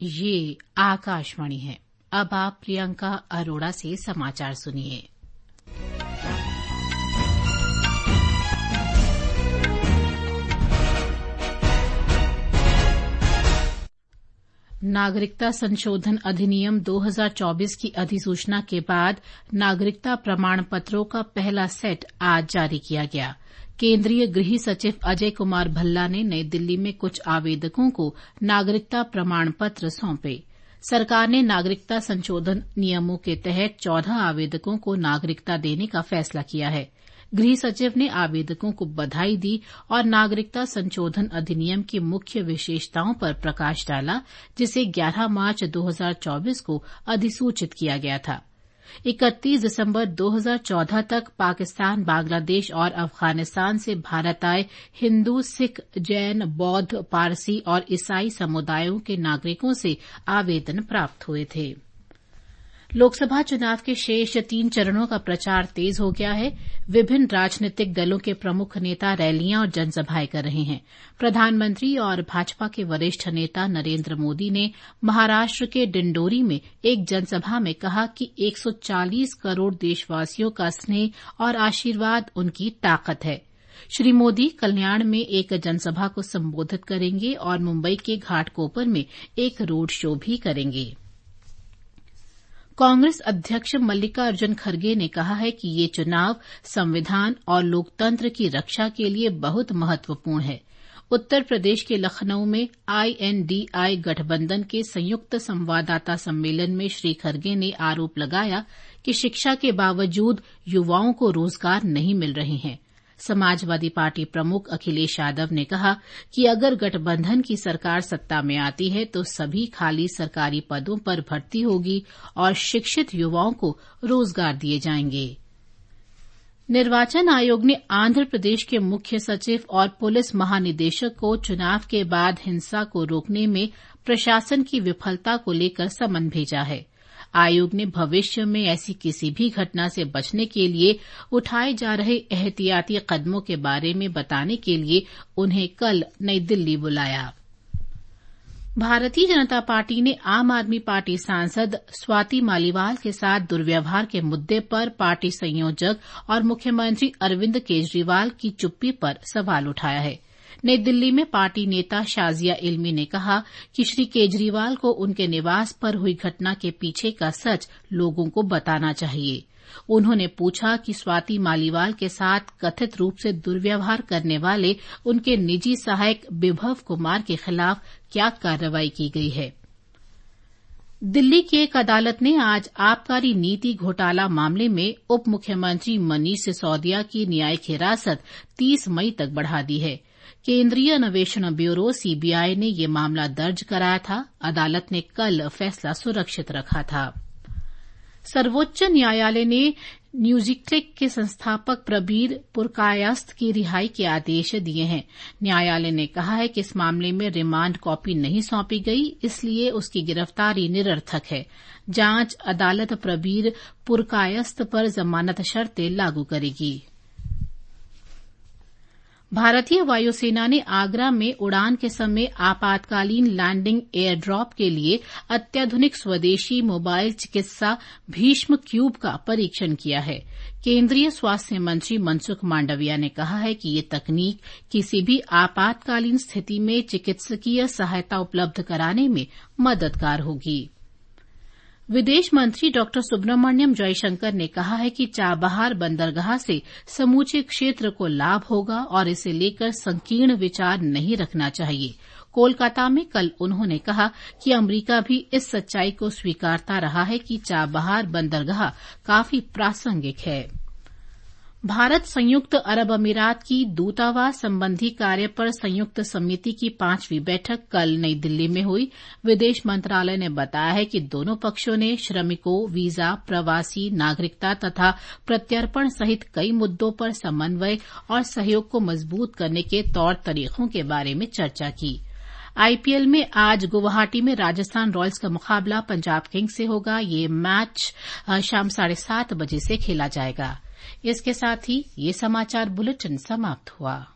ये आकाशवाणी है। अब आप प्रियंका अरोड़ा से समाचार सुनिए। नागरिकता संशोधन अधिनियम 2024 की अधिसूचना के बाद नागरिकता प्रमाण पत्रों का पहला सेट आज जारी किया गया। केंद्रीय गृह सचिव अजय कुमार भल्ला ने नई दिल्ली में कुछ आवेदकों को नागरिकता प्रमाण पत्र सौंपे। सरकार ने नागरिकता संशोधन नियमों के तहत 14 आवेदकों को नागरिकता देने का फैसला किया है। गृह सचिव ने आवेदकों को बधाई दी और नागरिकता संशोधन अधिनियम की मुख्य विशेषताओं पर प्रकाश डाला, जिसे 11 मार्च 2024 को अधिसूचित किया गया था। 31 दिसंबर 2014 तक पाकिस्तान, बांग्लादेश और अफगानिस्तान से भारत आए हिंदू, सिख, जैन, बौद्ध, पारसी और ईसाई समुदायों के नागरिकों से आवेदन प्राप्त हुए थे। लोकसभा चुनाव के शेष 3 चरणों का प्रचार तेज हो गया है। विभिन्न राजनीतिक दलों के प्रमुख नेता रैलियां और जनसभाएं कर रहे हैं। प्रधानमंत्री और भाजपा के वरिष्ठ नेता नरेंद्र मोदी ने महाराष्ट्र के डिंडोरी में एक जनसभा में कहा कि 140 करोड़ देशवासियों का स्नेह और आशीर्वाद उनकी ताकत है। श्री मोदी कल्याण में एक जनसभा को संबोधित करेंगे और मुंबई के घाटकोपर में एक रोड शो भी करेंगे। कांग्रेस अध्यक्ष मल्लिकार्जुन खड़गे ने कहा है कि ये चुनाव संविधान और लोकतंत्र की रक्षा के लिए बहुत महत्वपूर्ण है। उत्तर प्रदेश के लखनऊ में INDI गठबंधन के संयुक्त संवाददाता सम्मेलन में श्री खड़गे ने आरोप लगाया कि शिक्षा के बावजूद युवाओं को रोजगार नहीं मिल रहे हैं। समाजवादी पार्टी प्रमुख अखिलेश यादव ने कहा कि अगर गठबंधन की सरकार सत्ता में आती है तो सभी खाली सरकारी पदों पर भर्ती होगी और शिक्षित युवाओं को रोजगार दिए जाएंगे। निर्वाचन आयोग ने आंध्र प्रदेश के मुख्य सचिव और पुलिस महानिदेशक को चुनाव के बाद हिंसा को रोकने में प्रशासन की विफलता को लेकर समन भेजा है। आयोग ने भविष्य में ऐसी किसी भी घटना से बचने के लिए उठाए जा रहे एहतियाती कदमों के बारे में बताने के लिए उन्हें कल नई दिल्ली बुलाया। भारतीय जनता पार्टी ने आम आदमी पार्टी सांसद स्वाति मालीवाल के साथ दुर्व्यवहार के मुद्दे पर पार्टी संयोजक और मुख्यमंत्री अरविंद केजरीवाल की चुप्पी पर सवाल उठाया है। नई दिल्ली में पार्टी नेता शाजिया इल्मी ने कहा कि श्री केजरीवाल को उनके निवास पर हुई घटना के पीछे का सच लोगों को बताना चाहिए। उन्होंने पूछा कि स्वाति मालीवाल के साथ कथित रूप से दुर्व्यवहार करने वाले उनके निजी सहायक विभव कुमार के खिलाफ क्या कार्रवाई की गई है। दिल्ली की एक अदालत ने आज आबकारी नीति घोटाला मामले में उप मुख्यमंत्री मनीष सिसोदिया की न्यायिक हिरासत 30 मई तक बढ़ा दी है। केंद्रीय अन्वेषण ब्यूरो CBI ने ये मामला दर्ज कराया था। अदालत ने कल फैसला सुरक्षित रखा था। सर्वोच्च न्यायालय ने न्यूज़क्लिक के संस्थापक प्रबीर पुरकायस्थ की रिहाई के आदेश दिए हैं। न्यायालय ने कहा है कि इस मामले में रिमांड कॉपी नहीं सौंपी गई, इसलिए उसकी गिरफ्तारी निरर्थक है। जांच अदालत प्रबीर पुरकायस्थ पर जमानत शर्तें लागू करेगी। भारतीय वायुसेना ने आगरा में उड़ान के समय आपातकालीन लैंडिंग एयर ड्रॉप के लिए अत्याधुनिक स्वदेशी मोबाइल चिकित्सा भीष्म क्यूब का परीक्षण किया है। केंद्रीय स्वास्थ्य मंत्री मनसुख मांडविया ने कहा है कि ये तकनीक किसी भी आपातकालीन स्थिति में चिकित्सकीय सहायता उपलब्ध कराने में मददगार होगी। विदेश मंत्री डॉ सुब्रमण्यम जयशंकर ने कहा है कि चाबहार बंदरगाह से समूचे क्षेत्र को लाभ होगा और इसे लेकर संकीर्ण विचार नहीं रखना चाहिए। कोलकाता में कल उन्होंने कहा कि अमेरिका भी इस सच्चाई को स्वीकारता रहा है कि चाबहार बंदरगाह काफी प्रासंगिक है। भारत संयुक्त अरब अमीरात की दूतावास संबंधी कार्य पर संयुक्त समिति की 5वीं बैठक कल नई दिल्ली में हुई। विदेश मंत्रालय ने बताया है कि दोनों पक्षों ने श्रमिकों, वीजा, प्रवासी, नागरिकता तथा प्रत्यर्पण सहित कई मुद्दों पर समन्वय और सहयोग को मजबूत करने के तौर तरीकों के बारे में चर्चा की। IPL में आज गुवाहाटी में राजस्थान रॉयल्स का मुकाबला पंजाब किंग्स से होगा। ये मैच शाम 7:30 बजे से खेला जाएगा। इसके साथ ही ये समाचार बुलेटिन समाप्त हुआ।